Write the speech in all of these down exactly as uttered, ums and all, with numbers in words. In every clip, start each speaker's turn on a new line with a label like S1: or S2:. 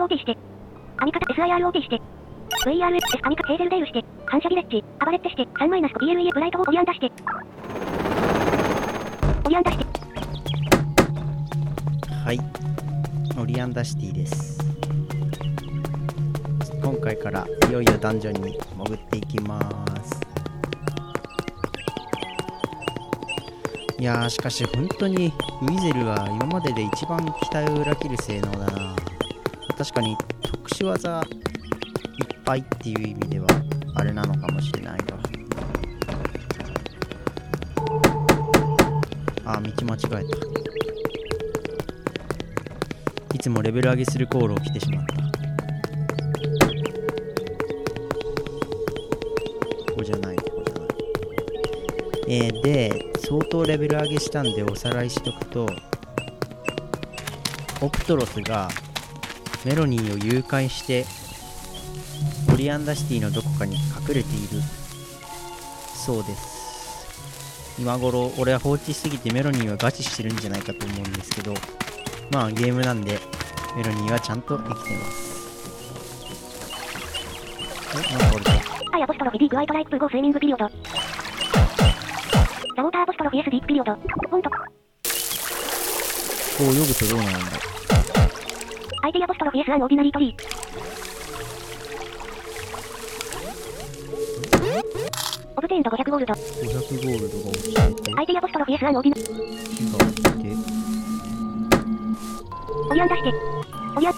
S1: オーティして。アミカタ エスアイアールオーティして。ブイアールエス アミカヘーゼルデールして。反射ビレッジ、アバレッテして。さんマイナス ピーエルイー ブライトをオリアン出して。オリアン出して。
S2: はい。オリアンダシティです。今回からいよいよダンジョンに潜っていきます。いやー、しかし本当にウィゼルは今までで一番期待を裏切る性能だな。確かに特殊技いっぱいっていう意味ではあれなのかもしれないが、あー、道間違えた。いつもレベル上げする航路を来てしまった。ここじゃない、ここじゃない。えー、で、相当レベル上げしたんでおさらいしとくと、オプトロスがメロニーを誘拐してオリアンダシティのどこかに隠れているそうです。今頃俺は放置しすぎてメロニーはガチしてるんじゃないかと思うんですけど、まあゲームなんでメロニーはちゃんと生きてます。え、なんか折れた。
S1: アイアポストロフィ D グワイトライプゴースイミングピリオド。ザウォーターアポストロフィ エス ディープピリオド。ポンと。
S2: こう泳ぐとどうなるんだ。
S1: アイティアポストロフィ エス アンオーディナリートリー。オブテインドごひゃくゴールド。
S2: ごひゃくゴールドが落ちてて。
S1: アイティアポストロフィ エス アンオーディナリー。
S2: 火が落ちて。
S1: オリアン出して。オリアン。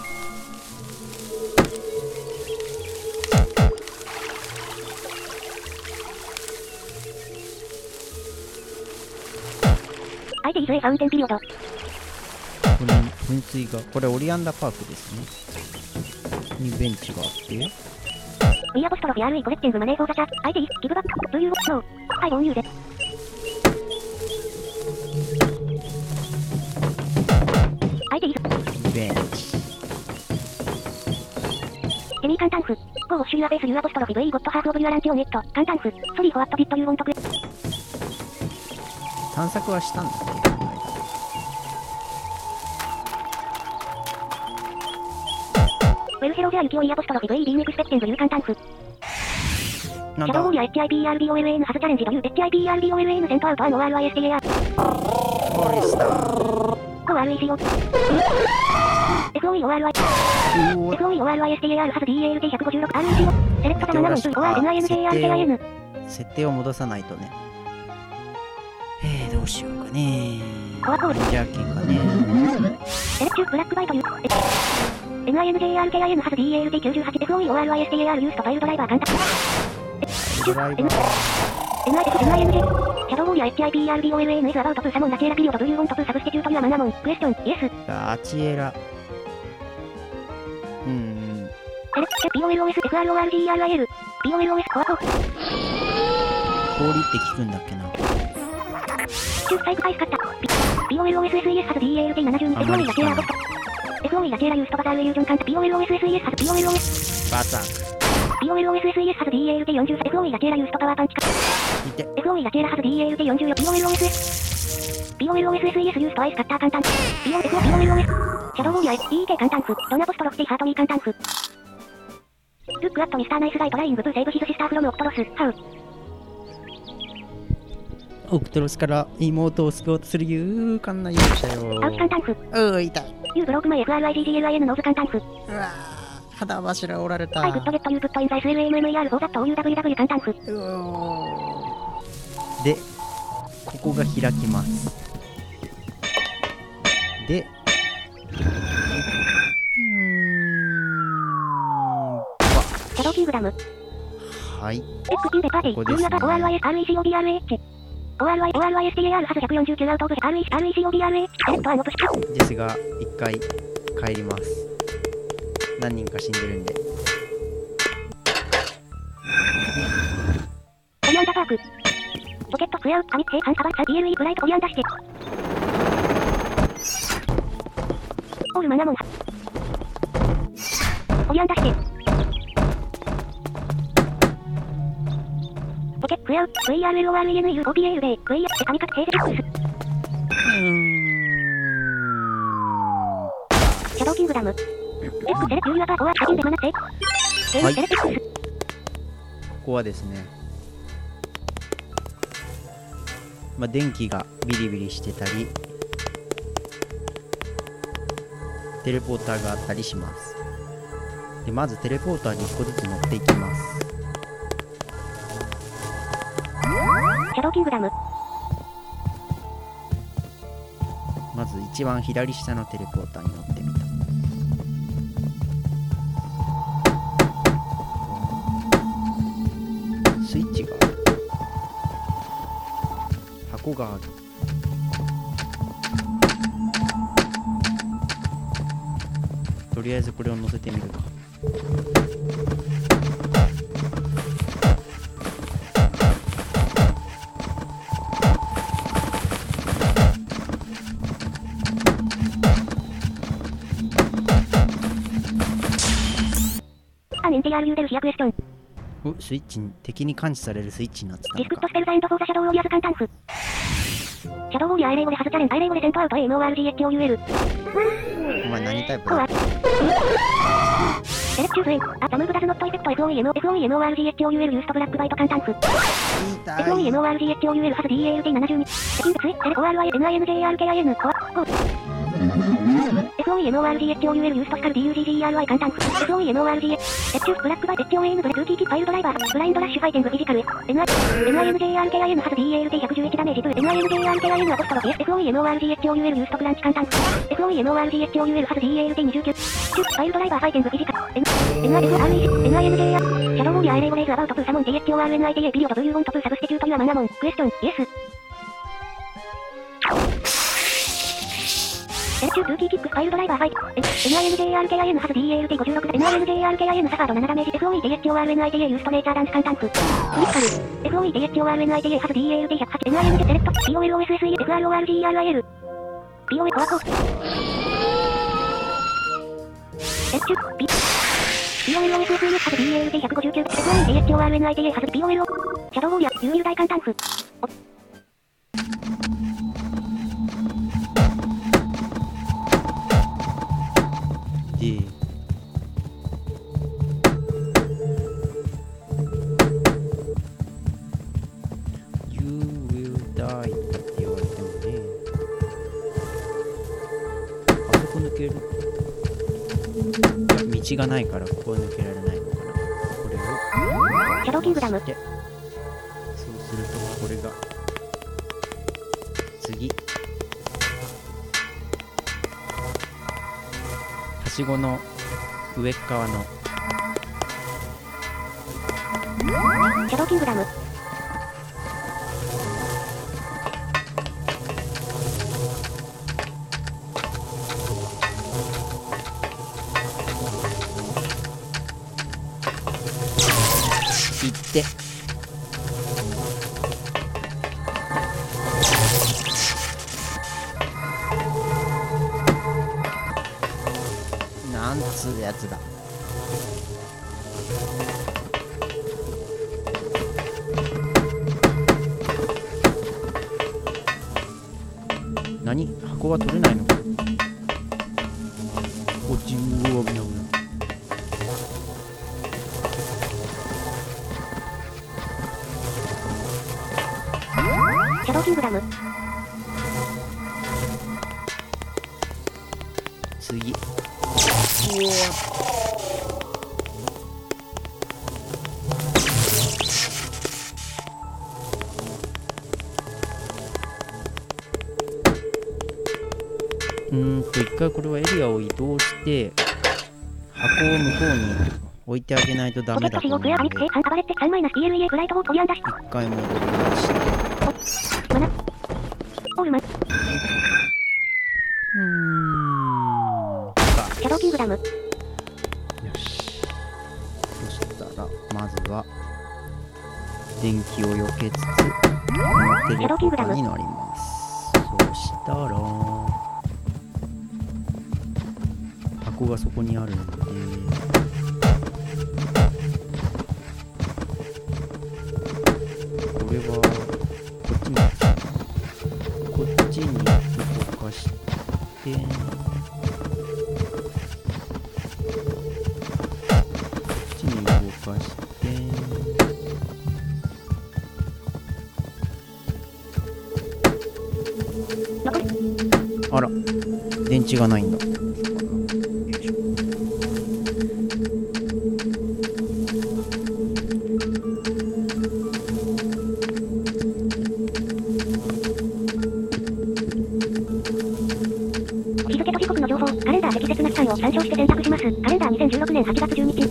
S1: アイティーズ A ファウンテンピリオド。
S2: これ噴水が、これオリアンダパークですね。にベンチがあって。
S1: ウィアポストロフィ アールイー コレクティングマネーフォーザチャー。アイティー、ギブバック、ブーユー、ノー。はい、ボンユーゼ。アイティー、
S2: ベンチ。
S1: エミーカンタンフ。ゴーウォッシュユアベースユーアポストロフィ V ゴッドハーフオブユアランティオネット。カンタンフ。ソリーフォワットディットユーウォントク。
S2: 探索はしたんだっけ、この間。
S1: ウェルヘロジャーユキオイアポストロフィ V ビーネクスペクテングユーカンタンフ。
S2: なんだ。
S1: シャドウウォリア エイチアイピーアールビーオーエルエヌ ハズチャレンジという エイチアイピーアールビーオーエルエヌ セントアウトアン オーアールアイエスティーエーアール。
S2: フォレスター。
S1: コー アールイーシーオー。エフオーイーオーアールアイ。エフオーイーオーアールアイエスティーエーアール ハズ ディーエーエルティーひゃくごじゅうろく アールイーシーオー。セレクトザななの オーアールエヌアイエヌジェーアールケーアイエヌ。
S2: 設定を戻さないとね。えー、どうしようかね。
S1: コアコール。
S2: じゃあけんかね。
S1: セレクチューブラックバイトユー。エヌアイエヌジェーアールケーアイエヌ ハズ ディーエーエルティーきゅうじゅうはち エフオーイーオーアールアイエスティーエーアール ユーストファイルドライバー簡単。
S2: ドライバー。
S1: エヌアイエス エヌアイエヌジェー。シャドウウォリア エイチアイピーアールビーオーエルエヌ is about to サモンラチエラピリオド do you want to サブスティチュートユアマナモンクエスチョンイエス。
S2: ラチエラ。うん。
S1: セレクチュー ピーオーエルオーエス エフアールオーアールジーアールアイエル。ピーオーエルオーエス コアコー。
S2: 氷って聞くんだっけな。
S1: チュースタイプ回使った。ピーオーエルオーエスエスイーエス ハズ ディーエーエルティーななじゅうに エフオーイー ラチエラアボスト。エフオーイー ラチエラユーストバザールエイユージョンカンタ ピーオーエルオーエスエスイーエス ハズ ピーオーエルオーエス。
S2: バサーク。
S1: ピーオーエルオーエスエスイーエス ハズ ディーエーエルティーよんじゅうさん エフオーイー ラチエラユーストパワーパンチカ。
S2: 見て。
S1: エフオーイー ラチエラハズ ディーエーエルティーよんじゅうよん ピーオーエルオーエスエス。ピーオーエルオーエスエスイーエス ユーストアイスカッター簡単。ピーオーエルオーエスシャドウウォリア イーケー 簡単フ。ドンアポストロフティハートミー簡単フ。ルックアットミスターナイスガイトライングブーセーブヒズシスターフロムオクトロス。ハウ。
S2: オクトロスから妹を救おうとする勇敢な勇者よ。
S1: アウチ簡単フ。
S2: うー、痛い。
S1: ユーブロークマイ エフアールアイジージーエルアイエヌ ノーズ簡単フ。
S2: うわー、肌柱折られた。
S1: アイグッドゲットユープットインザイス エルエムエムイーアール フォーザット オーユーダブリューダブリュー 簡単フ。
S2: うおー。で、ここが開きます。で、うーん。
S1: シャドウキングダム。
S2: はい。
S1: エックピンデパーティー。ユーアパ オーアールアイエス アールイーシーオービーアールエイチ。オーアールアイ、オーアールアイエスティーエーアール ハズひゃくよんじゅうきゅうアウトオブ アールイーシーオービーアールエイチ。セレクトアンオプション。
S2: ですが、一回帰ります。何人か死んでるんで。
S1: オリアンダパーク。ポケットクエアウト、紙、平板、サバ、サ、ビーエルイー、ブライト、オリアン出して。オールマナモン。オリアン出して。ポケットクエアウト、ブイアールエルオーアールイーエヌユーオーピーエル で、ブイアール、紙カヘイゼルックス。
S2: うーん。
S1: シャドウキングダム。 エックセレクトユーアパーフォワードで学って。
S2: はい
S1: セレクト X。
S2: ここはですね、まあ、電気がビリビリしてたりテレポーターがあったりします。でまずテレポーターにいっこずつ乗っていきます。
S1: シャドウキングダム。
S2: まず一番左下のテレポーターに乗ってみた。スイッチがある。箱がある。とりあえずこれを乗せてみるか。
S1: アンエンティアールユーデルヒアクエスチョン。
S2: お、スイッチに敵に感知されるスイッチになってた
S1: ディスクット
S2: のか。
S1: スペルザエンドフォーザシャドウウォリアス簡単譜。シャドウウォリアーエレイゴでハズチャレンアイレイゴでセントアウト エムオーアールジーエイチオーユーエル。
S2: お前何タイプ
S1: コア。
S2: だ？
S1: セレクチューズエイ。あ、ザムーブダズノットエフェクト エフオーイーエムオー エフオーイーエムオーアールジーエイチオーユーエル ユーストブラックバイト簡単譜。
S2: 痛い。
S1: エフオーイーエムオーアールジーエイチオーユーエル ハズ ディーエーエルティーななじゅうに。セキングツイテレ オーアールアイエヌアイエヌジェーアールケーアイエヌ コア。ゴー。エフオーイーエムオーアールジーエイチオーユーエル ユーストスカル ディーユージージーイーアールアイ 簡単譜。エフオーイーエムオーアールジーエイチ。セクチューブラックバイト エイチオーエヌ ブレルーキーキファイルドライバー。ブラインドラッシュファイティングフィジカル。エヌアイエヌジェーアールケーアイエヌ ハズ ディーエーエルティーひゃくじゅういちダメージ エヌアイエヌジェーアールケーアイエヌ アポストロフィエス エフオーイーエムオーアールジーエイチオーユーエル ユーストクランチ簡単譜。エフオーイーエムオーアールジーエイチオーユーエル ハズ ディーエーエルティーにじゅうきゅう。ファイルドライバーファイティングフィジカル。エヌアイエヌアールイーシー、エヌアイエヌジェーアール、シャドウウォリアーエレイゴレイズアバウトプーサモン ティーエイチオーアールエヌアイティーエー ピリオド ブイユーワントプーサブスティチュートユアマナモン。クエスチョン、イエス。セレクチューブーキーキックファイルドライバーファイト。エヌアイエヌジェーアールケーアイエヌ ハズ ディーエーエルティーごじゅうろく。エヌアイエヌジェーアールケーアイエヌ サファードななダメージ。エフオーイーティーエイチオーアールエヌアイティーエー ユーストネイチャーダンス簡単譜。クリティカル。エフオーイーティーエイチオーアールエヌアイティーエー ハズ ディーエーエルティーひゃくはち。エヌアイエヌジェセレクト。ピーオーエルオーエスエスイー エフアールオーアールジーイーアールアイエル。ピーオーエル コアコー。セレクチュー、ピー。ピーオーエルオーエスエスイー ハズ ディーエーエルティーひゃくごじゅうきゅう。エフオーイーティーエイチオーアールエヌアイティーエー ハズ ピーオーエル シャドウウォリアー、有入大簡単譜。
S2: でYou will die って言われてもね。あそこ抜ける？いや、道がないからここは抜けられないのかな。これを
S1: シャドウキングダム。
S2: そうするとこれが次はしごの上側の
S1: シャドウキングダム。
S2: 行ってなんつうやつだ。何？箱は取れないのか。おっちうわ危ない危ない。
S1: シャドウキングダム。
S2: 次。うわうーんと一回これはエリアを移動して箱を向こうに置いてあげないとダ
S1: ポケット使用
S2: メだと思う
S1: クエアアニクセイ
S2: ので
S1: さんアバレッテ スリーマイナスティーエルイーエー フライトをトリアンダシ。
S2: 一回戻りまして
S1: マナ。オールマン。
S2: うーんか
S1: シャドウキングダム。
S2: よしそしたらまずは電気を避けつつこのテレポーターに乗ります。そしたら箱がそこにあるのでこれはこっちにこっちに動かしてかして
S1: 残り。
S2: あら電池がないんだ。
S1: 日付と時刻の情報、カレンダー適切な期間を参照して選択します。カレンダーにせんじゅうろくねんはちがつじゅうににち。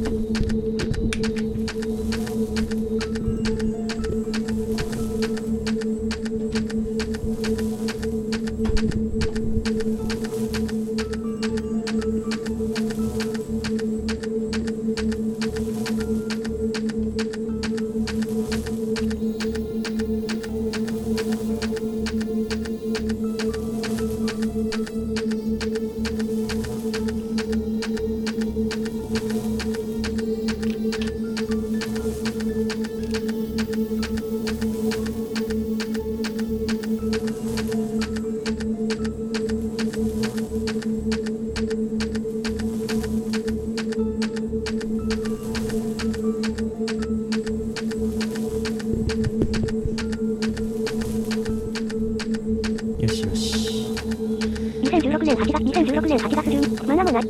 S2: よしよし。
S1: にせんじゅうろくねんはちがつ、にせんじゅうろくねんはちがつじゅうににち。マナもない。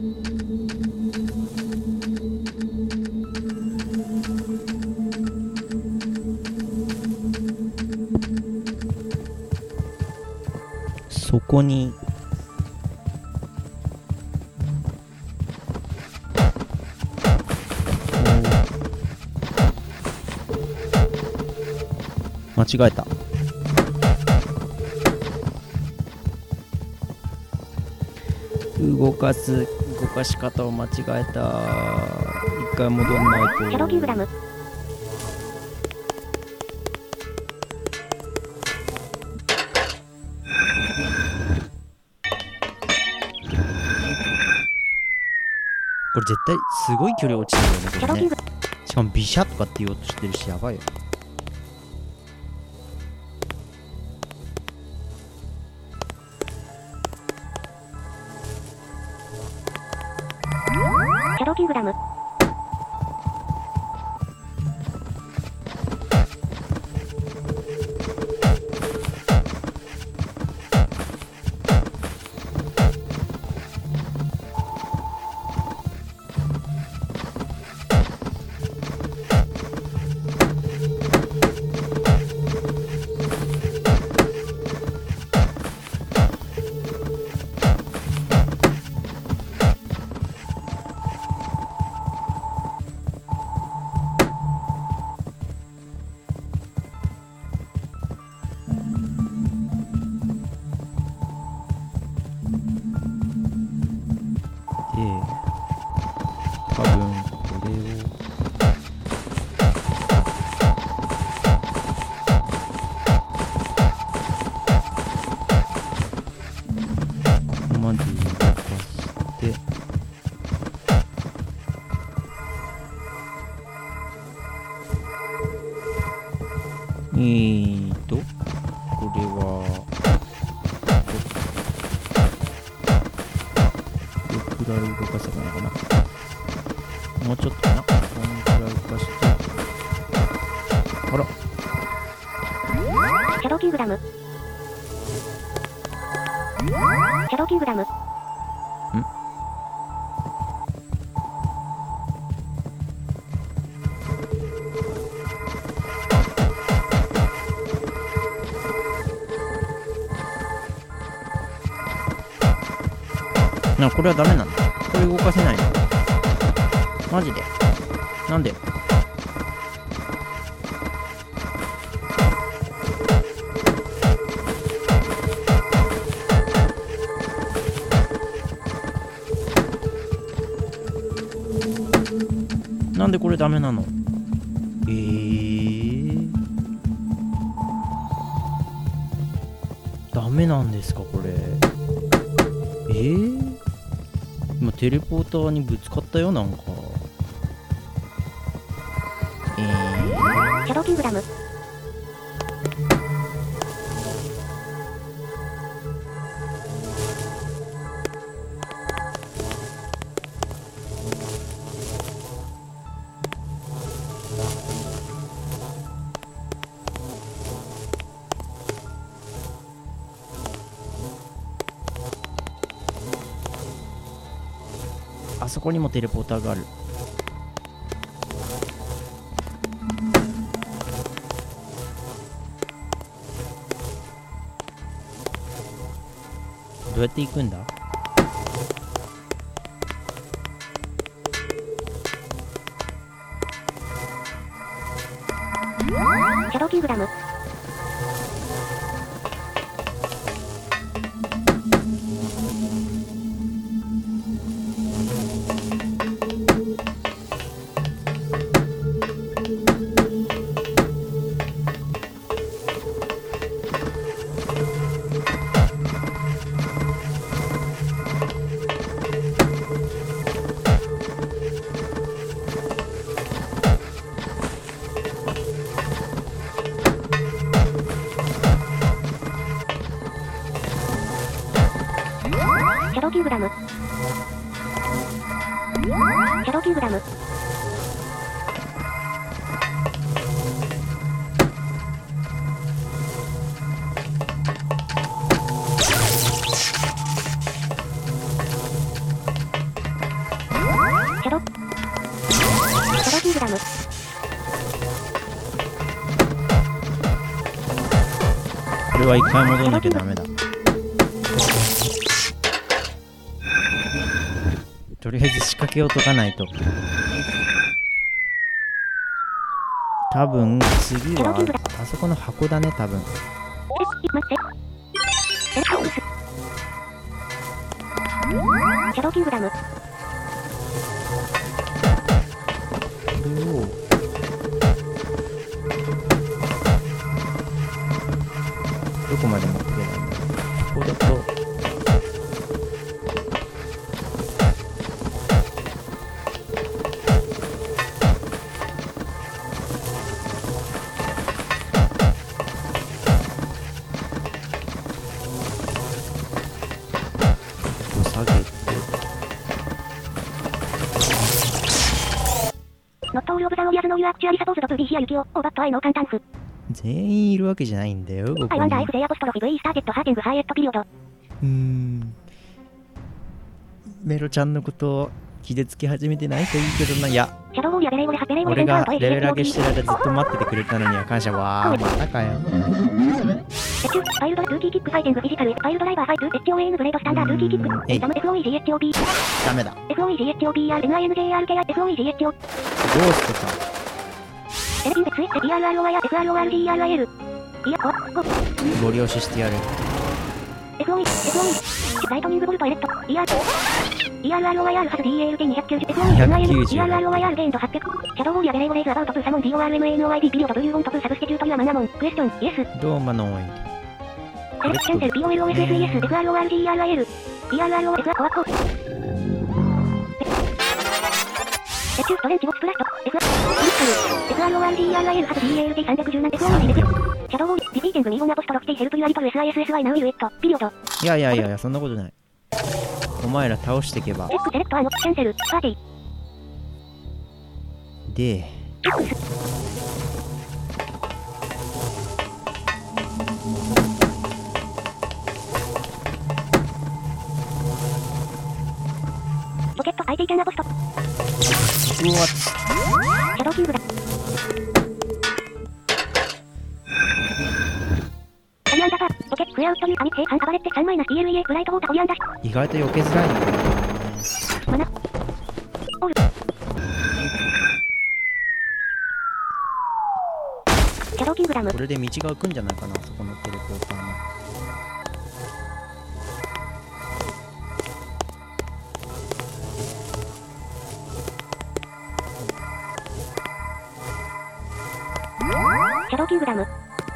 S2: そこに間違えた。動かす動かし方を間違えた。一回戻んないと。
S1: シャドウキングダム。
S2: これ絶対すごい距離落ちてるよね、これね。
S1: シャドウキング。
S2: しかもビシャとかって言おうとしてるし、やばいよ。
S1: シャドウキングダム。
S2: 多分これをここまで動かしてえーとこれはどれくらい動かせばいいのかな。もうちょっとかな。このくらい動かして。あら。
S1: シャドウキングダム。シャドウキングダム。ん？
S2: な、これはダメなんだ。これ動かせないの。マジでなんで。なんでこれダメなの。えー、ダメなんですかこれ。えー、今テレポーターにぶつかったよなんか。えー、
S1: シャドウキングダム。
S2: あそこにもテレポーターがある。どうやって行くんだ？
S1: シャドウキングダム。シャドウキングダム。シャドウキングダム。シャドウ。シャドウキングダム。
S2: これは一回戻んなきゃダメだ。とりあえず仕掛けを解かないと。多分次はあそこの箱だね、多分。
S1: え、待って。え、ハウス。シャドウキングダム。
S2: これをどこまで持っていけばいいんだろう。ここだと下げて、
S1: ノットオールオブザウォリアーズのユアアクチュアリサポーズドプービーヒアユキオ、オーバットアイの簡単譜。
S2: 全員いるわけじゃないんだよ、ここ
S1: アイワンダー
S2: に。
S1: F ゼアポストロフィ V スターテッドハーテングハーエットピリオド。
S2: うーんメロちゃんのことを傷つけ始めてないといいけどな。いや、
S1: シャドウウォーリアベレイゴレハベレイゴレセ
S2: 俺
S1: ンターと
S2: がレベル上げ
S1: エイチエスティーオービー。
S2: してる間ずっと待っててくれたのには感謝。わー、またかよ。
S1: エチュファイルドラルーキーキックファイティングフィジカルファイルドライバーファイト エイチオーエーエヌ ブレードスタンダールーキーキック
S2: えい
S1: ダム エフオーイージーエイチオービー
S2: ダメだ。
S1: エフオーイージーエイチオービーアールエヌアイエヌジェーアールケーアイ エフオーイージーエイチオー
S2: ゴーストか。
S1: エレピンベツエ ビーアールアールオーアイアールエフアールオーアールジーアールアイエル いやここ
S2: ご了承してやる。
S1: エフオーイー エフオーイー ライトニングボルトエレット イーアールイーアールアールオーアイアール ハズ ディーエーエルケーにひゃくきゅうじゅう エフオーイー エヌアイエヌ イーアールアールオーアイアール ゲインドはっぴゃくシャドウウォーリアベレイゴレイズアバウトプーサモン ディーオーアールエムエーエヌオーアイディー ピリオドブリューゴントプーサブスティュートリュアマナモンクエスチョンイエス
S2: どうマノイ
S1: セレクションセル ピーオーエルオーエスエスイーエス エフアールオーアールジーアールアイエル イーアールアールオーエスアコアコエチューストレンチボスプラスト エフアールオーアールジーアールアイエル ハズ ディーエーエルケーさんびゃくじゅうなな エフオーイージー デクシャドウウォーリディピーティングミーゴンアポストロキティヘルプユアリトル エスアイエスエスワイ ナウイルエットピリオド
S2: いやいやいやいや、そんなことない。お前ら倒してけば。
S1: チェックセレクトアノキャンセルパーティー
S2: で、
S1: チェックスポケット アイティー キャンアポスト
S2: うわっ、
S1: シャドウキングだコリアンダーポケットクエアウッドリューアミ平半アバレッテ スリーマイナスイーエルイーエー ブライトウォーターコリアンダー
S2: 意外と避けづらいんだよね。
S1: マナオールシャドウキングダム
S2: これで道が開くんじゃないかな、そこのテレポーターの。
S1: シャドウキングダム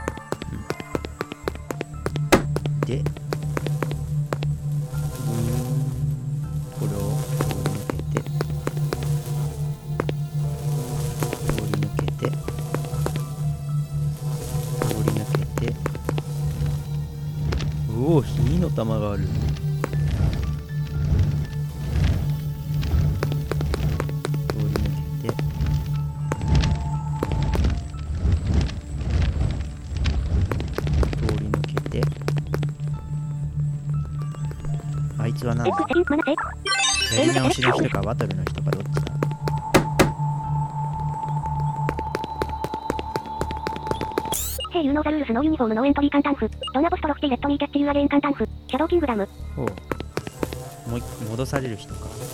S2: で、これを通り抜けて、通り抜けて、通り抜けて、おお、火の玉がある。通り抜けて、通り抜けて、あいつはな、
S1: エックセリンマナセイ
S2: やり直しの人かバトルの人かどっちだ。
S1: ヘイユーノーザルールスノーユニフォームノーエントリー簡単符。ドナポストロフティレットミーキャッチユーアゲイン簡単符。シャドウキングダム。
S2: おうもう一回戻される人か。